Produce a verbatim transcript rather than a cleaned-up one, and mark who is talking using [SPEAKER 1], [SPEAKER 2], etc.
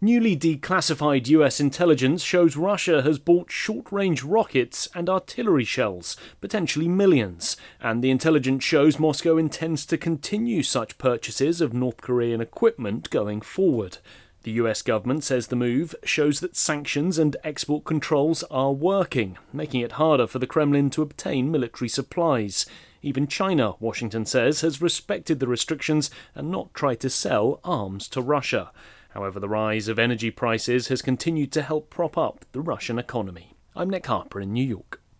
[SPEAKER 1] Newly declassified U S intelligence shows Russia has bought short-range rockets and artillery shells, potentially millions, and the intelligence shows Moscow intends to continue such purchases of North Korean equipment going forward. The U S government says the move shows that sanctions and export controls are working, making it harder for the Kremlin to obtain military supplies. Even China, Washington says, has respected the restrictions and not tried to sell arms to Russia. However, the rise of energy prices has continued to help prop up the Russian economy. I'm Nick Harper in New York.